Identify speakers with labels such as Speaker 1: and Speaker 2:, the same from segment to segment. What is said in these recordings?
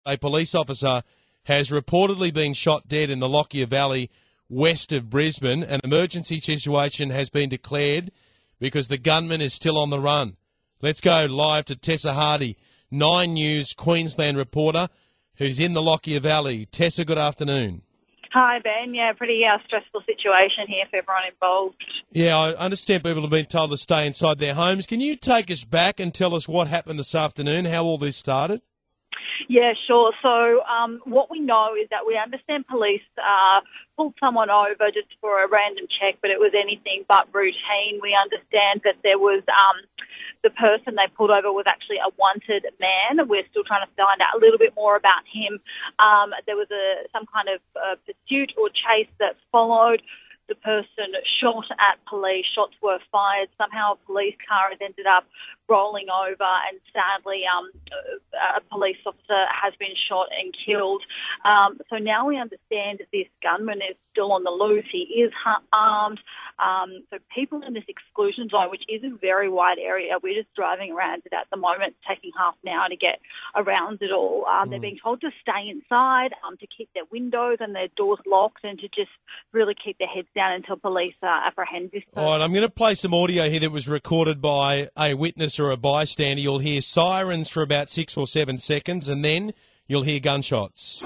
Speaker 1: A police officer has reportedly been shot dead in the Lockyer Valley west of Brisbane. An emergency situation has been declared because the gunman is still on the run. Let's go live to Tessa Hardy, 9 News Queensland reporter, who's in the Lockyer Valley. Tessa, good afternoon.
Speaker 2: Hi, Ben. Yeah, pretty stressful situation here for everyone involved.
Speaker 1: Yeah, I understand people have been told to stay inside their homes. Can you take us back and tell us what happened this afternoon, how all this started?
Speaker 2: Yeah, sure. So what we know is that we understand police pulled someone over just for a random check, but it was anything but routine. We understand that there was the person they pulled over was actually a wanted man. We're still trying to find out a little bit more about him. There was some kind of pursuit or chase that followed. The person shot at police. Shots were fired. Somehow a police car has ended up rolling over, and sadly a police officer has been shot and killed. So now we understand that this gunman is still on the loose. He is armed. So people in this exclusion zone, which is a very wide area, we're just driving around it at the moment, taking half an hour to get around it all. They're being told to stay inside, to keep their windows and their doors locked, and to just really keep their heads down until police apprehend this person.
Speaker 1: All right, I'm going to play some audio here that was recorded by a witness or a bystander. You'll hear sirens for about 6 or 7 seconds, and then you'll hear gunshots.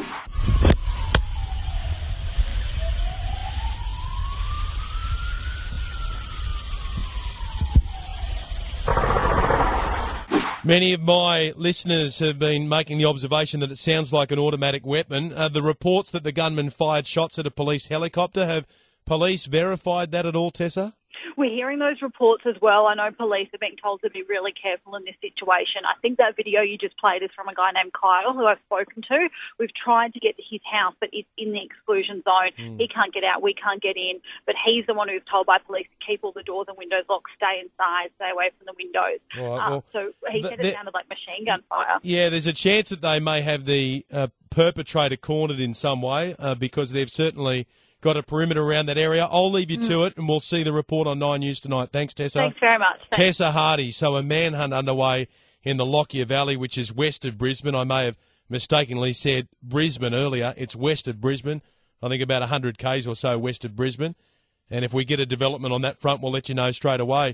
Speaker 1: Many of my listeners have been making the observation that it sounds like an automatic weapon. The reports that the gunman fired shots at a police helicopter, have police verified that at all, Tessa?
Speaker 2: We're hearing those reports as well. I know police are being told to be really careful in this situation. I think that video you just played is from a guy named Kyle, who I've spoken to. We've tried to get to his house, but it's in the exclusion zone. He can't get out, we can't get in. But he's the one who's told by police to keep all the doors and windows locked, stay inside, stay away from the windows.
Speaker 1: Right,
Speaker 2: so he said it sounded like machine gun fire.
Speaker 1: Yeah, there's a chance that they may have the perpetrator cornered in some way because they've certainly got a perimeter around that area. I'll leave you to it, and we'll see the report on 9 News tonight. Thanks, Tessa.
Speaker 2: Thanks very much. Thanks.
Speaker 1: Tessa Hardy. So a manhunt underway in the Lockyer Valley, which is west of Brisbane. I may have mistakenly said Brisbane earlier. It's west of Brisbane. I think about 100 k's or so west of Brisbane. And if we get a development on that front, we'll let you know straight away.